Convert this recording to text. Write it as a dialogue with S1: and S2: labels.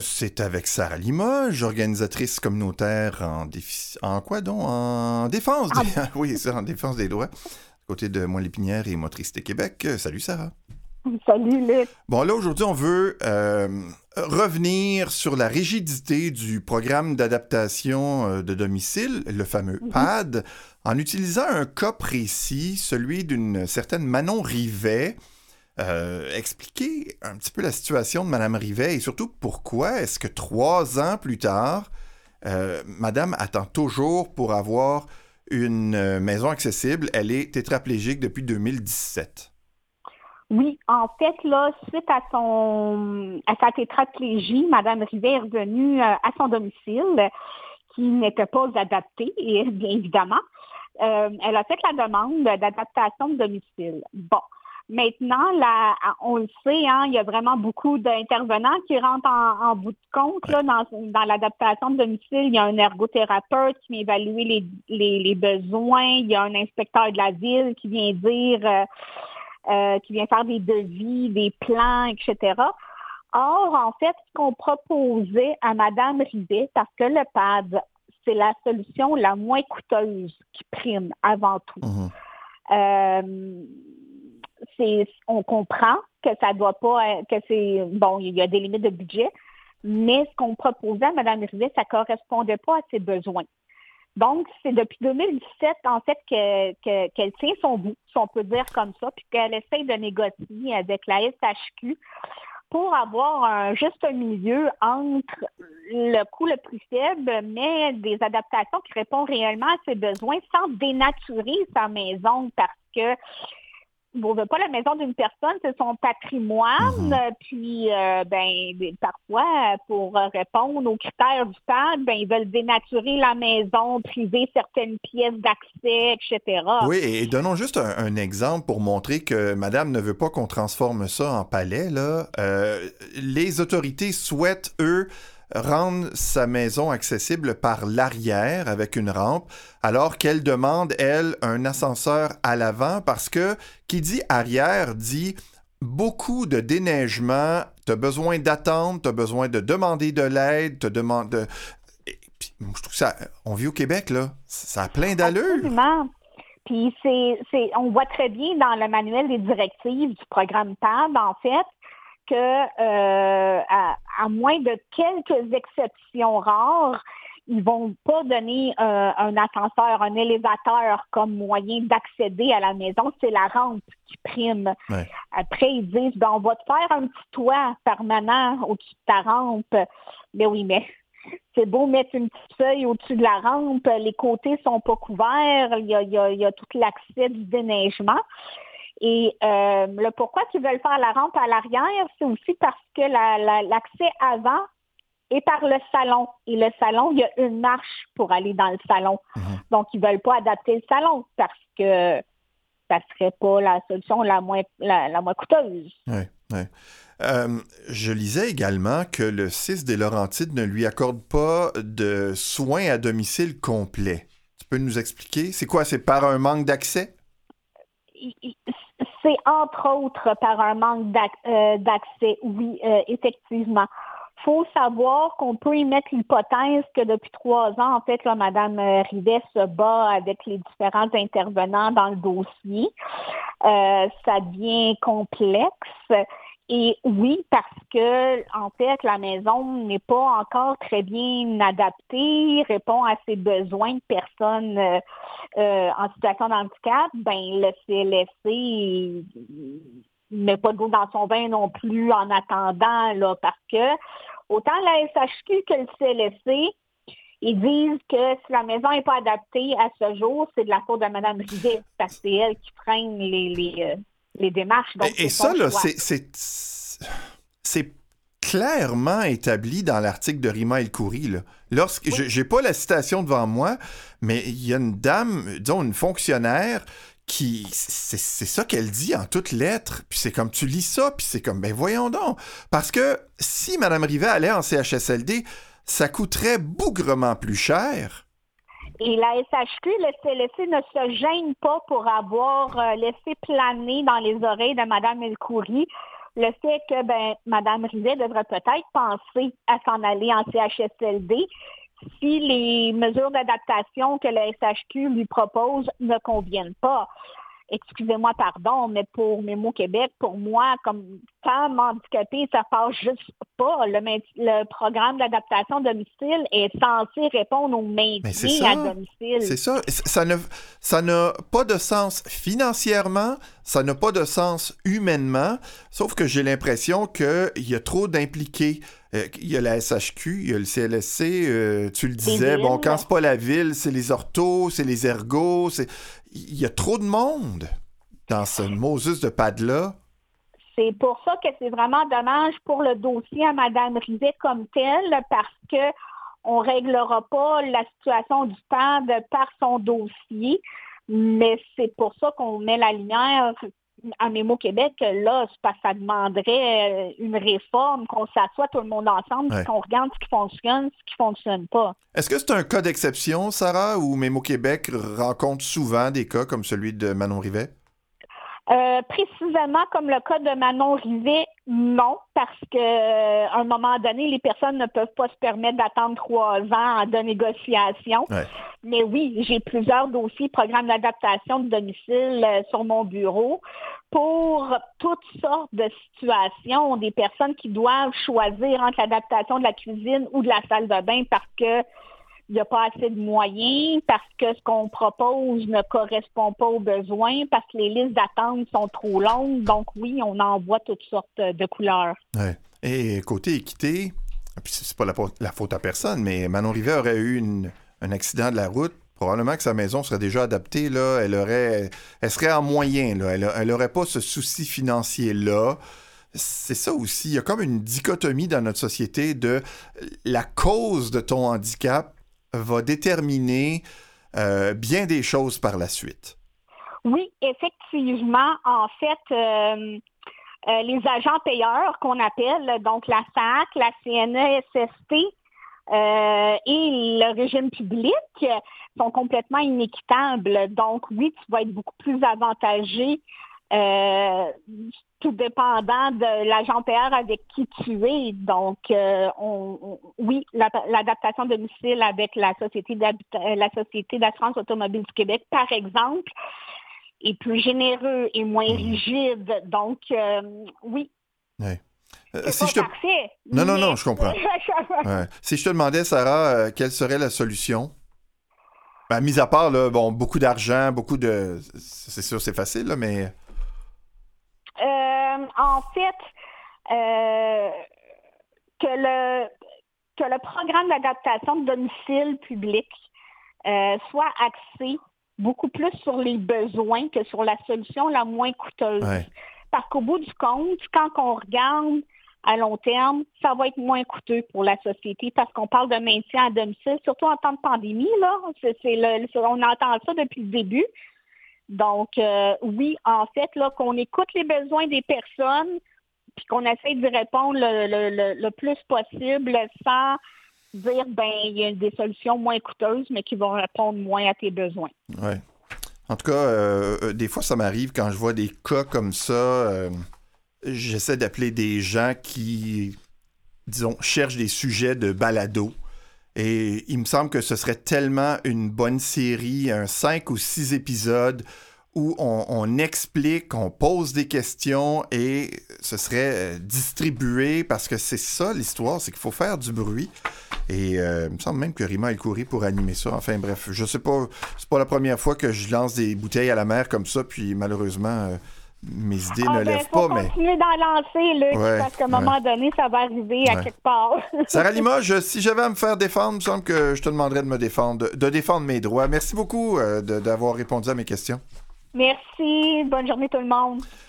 S1: C'est avec Sarah Limoges, organisatrice communautaire en quoi donc? En défense des...
S2: Ah,
S1: Oui, c'est en défense des droits, à côté de Montlépinière et Motricité Québec. Salut Sarah.
S2: salut Luc.
S1: Bon, là, aujourd'hui, on veut revenir sur la rigidité du programme d'adaptation de domicile, le fameux
S2: Mhm.
S1: PAD, en utilisant un cas précis, celui d'une certaine Manon Rivet. Expliquer un petit peu la situation de Madame Rivet et surtout pourquoi est-ce que 3 ans plus tard, Madame attend toujours pour avoir une maison accessible. Elle est tétraplégique depuis 2017.
S2: Oui, en fait, là, suite à sa tétraplégie, Madame Rivet est revenue à son domicile, qui n'était pas adapté, et bien évidemment. Elle a fait la demande d'adaptation de domicile. Bon. Maintenant, on le sait, hein, il y a vraiment beaucoup d'intervenants qui rentrent en bout de compte
S1: Ouais.
S2: là, dans l'adaptation de domicile. Il y a un ergothérapeute qui vient évaluer les besoins. Il y a un inspecteur de la ville qui vient dire, qui vient faire des devis, des plans, etc. Or, en fait, ce qu'on proposait à Mme Rivet, parce que le PAD, c'est la solution la moins coûteuse qui prime avant tout.
S1: Mhm.
S2: Euh, on comprend que ça doit pas, que c'est, bon, il y a des limites de budget, mais ce qu'on proposait à Mme Rivet, ça correspondait pas à ses besoins. Donc, c'est depuis 2017, en fait, qu'elle tient son bout, si on peut dire comme ça, puis qu'elle essaye de négocier avec la SHQ pour avoir un juste milieu entre le coût le plus faible, mais des adaptations qui répondent réellement à ses besoins sans dénaturer sa maison parce que on veut pas la maison d'une personne, c'est son patrimoine.
S1: Mhm.
S2: Puis, parfois, pour répondre aux critères du PAD, ils veulent dénaturer la maison, priver certaines pièces d'accès, etc.
S1: Oui, et donnons juste un exemple pour montrer que Madame ne veut pas qu'on transforme ça en palais, là. Les autorités souhaitent, eux, rendre sa maison accessible par l'arrière avec une rampe, alors qu'elle demande, elle, un ascenseur à l'avant parce que qui dit arrière dit beaucoup de déneigement, t'as besoin d'attendre, t'as besoin de demander de l'aide, te demande de... Et puis, je trouve ça... On vit au Québec, là. Ça a plein d'allure.
S2: Absolument. Puis on voit très bien dans le manuel des directives du programme PAD, en fait, que à moins de quelques exceptions rares, ils vont pas donner un ascenseur, un élévateur comme moyen d'accéder à la maison. C'est la rampe qui prime.
S1: Ouais.
S2: Après, ils disent, on va te faire un petit toit permanent au-dessus de ta rampe. Mais oui, mais c'est beau mettre une petite feuille au-dessus de la rampe, les côtés sont pas couverts, il y a tout l'accès du déneigement. Et le pourquoi ils veulent faire la rampe à l'arrière, c'est aussi parce que l'accès avant est par le salon. Et le salon, il y a une marche pour aller dans le salon.
S1: Mhm.
S2: Donc, ils veulent pas adapter le salon parce que ça serait pas la solution la moins coûteuse.
S1: Ouais, ouais. Je lisais également que le CIS des Laurentides ne lui accorde pas de soins à domicile complet. Tu peux nous expliquer? C'est quoi? C'est par un manque d'accès?
S2: C'est entre autres par un manque d'accès, oui, effectivement. Il faut savoir qu'on peut y mettre l'hypothèse que depuis 3 ans, en fait, là, Mme Rivet se bat avec les différents intervenants dans le dossier. Ça devient complexe. Et oui, parce que, en fait, la maison n'est pas encore très bien adaptée, répond à ses besoins de personnes en situation de handicap. Le CLSC met pas d'eau dans son vin non plus en attendant, là, parce que autant la SHQ que le CLSC, ils disent que si la maison n'est pas adaptée à ce jour, c'est de la faute de Mme Rivet, parce que c'est elle qui freine les démarches, donc
S1: Et
S2: c'est
S1: ça,
S2: son
S1: là,
S2: choix.
S1: c'est clairement établi dans l'article de Rima El Khoury, là.
S2: Oui,
S1: J'ai pas la citation devant moi, mais il y a une dame, disons une fonctionnaire, qui c'est ça qu'elle dit en toutes lettres. Puis c'est comme tu lis ça, puis c'est comme ben voyons donc, parce que si Madame Rivet allait en CHSLD, ça coûterait bougrement plus cher.
S2: et la SHQ, le CLSC ne se gêne pas pour avoir laissé planer dans les oreilles de Mme El Khoury le fait que Mme Rivet devrait peut-être penser à s'en aller en CHSLD si les mesures d'adaptation que la SHQ lui propose ne conviennent pas. Excusez-moi, pardon, mais pour Mémo Québec, pour moi, comme femme handicapée, ça passe juste pas. Le programme d'adaptation à domicile est censé répondre au maintien à domicile.
S1: C'est ça. Ça n'a pas de sens financièrement, ça n'a pas de sens humainement, sauf que j'ai l'impression qu'il y a trop d'impliqués. Il y a la SHQ, il y a le CLSC, tu le disais, quand c'est pas la ville, c'est les orthos, c'est les ergos, il y a trop de monde dans ce Moses de PAD-là.
S2: C'est pour ça que c'est vraiment dommage pour le dossier à Mme Rivet comme tel, parce que on ne réglera pas la situation du PAD par son dossier, mais c'est pour ça qu'on met la lumière à Mémo Québec, là, c'est parce que ça demanderait une réforme, qu'on s'assoit tout le monde ensemble, puis qu'on regarde ce qui fonctionne, ce qui ne fonctionne pas.
S1: Est-ce que c'est un cas d'exception, Sarah, où Mémo Québec rencontre souvent des cas comme celui de Manon Rivet?
S2: Précisément comme le cas de Manon Rivet, non, parce qu'à un moment donné, les personnes ne peuvent pas se permettre d'attendre 3 ans de négociation.
S1: Ouais.
S2: Mais oui, j'ai plusieurs dossiers, programmes d'adaptation de domicile sur mon bureau pour toutes sortes de situations, des personnes qui doivent choisir entre l'adaptation de la cuisine ou de la salle de bain parce que il n'y a pas assez de moyens, parce que ce qu'on propose ne correspond pas aux besoins, parce que les listes d'attente sont trop longues. Donc oui, on en voit toutes sortes de couleurs.
S1: Ouais. Et côté équité, puis c'est pas la faute à personne, mais Manon Rivet aurait eu un accident de la route. Probablement que sa maison serait déjà adaptée, là. Elle serait en moyen, là. Elle n'aurait pas ce souci financier-là. C'est ça aussi. Il y a comme une dichotomie dans notre société de la cause de ton handicap va déterminer bien des choses par la suite.
S2: Oui, effectivement. En fait, les agents payeurs qu'on appelle, donc la SAC, la CNESST et le régime public sont complètement inéquitables. Donc oui, tu vas être beaucoup plus avantagé tout dépendant de l'agent payeur avec qui tu es. Donc, oui, l'adaptation de domicile avec la Société d'assurance automobile du Québec, par exemple, est plus généreux et moins rigide. Donc, oui.
S1: Ouais.
S2: C'est pas parfait.
S1: Non, je comprends. Ouais. Si je te demandais, Sarah, quelle serait la solution? Mis à part, là, beaucoup d'argent, c'est sûr, c'est facile, là, mais...
S2: En fait, que le programme d'adaptation de domicile public soit axé beaucoup plus sur les besoins que sur la solution la moins coûteuse.
S1: Ouais.
S2: Parce qu'au bout du compte, quand on regarde à long terme, ça va être moins coûteux pour la société parce qu'on parle de maintien à domicile, surtout en temps de pandémie, là. On entend ça depuis le début. Donc, oui, en fait, là, qu'on écoute les besoins des personnes puis qu'on essaie de répondre le plus possible sans dire, il y a des solutions moins coûteuses, mais qui vont répondre moins à tes besoins.
S1: Oui. En tout cas, des fois, ça m'arrive quand je vois des cas comme ça, j'essaie d'appeler des gens qui, disons, cherchent des sujets de balado. Et il me semble que ce serait tellement une bonne série, 5 ou 6 épisodes où on explique, on pose des questions et ce serait distribué parce que c'est ça l'histoire, c'est qu'il faut faire du bruit. Et il me semble même que Rima El-Khoury pour animer ça. Enfin bref, je sais pas, c'est pas la première fois que je lance des bouteilles à la mer comme ça, puis malheureusement... mes idées ne lèvent pas, mais...
S2: faut continuer d'en lancer, Luc, parce qu'à un moment donné, ça va arriver à quelque part.
S1: Sarah Limoges, si j'avais à me faire défendre, il me semble que je te demanderais de défendre mes droits. Merci beaucoup d'avoir répondu à mes questions.
S2: Merci. Bonne journée tout le monde.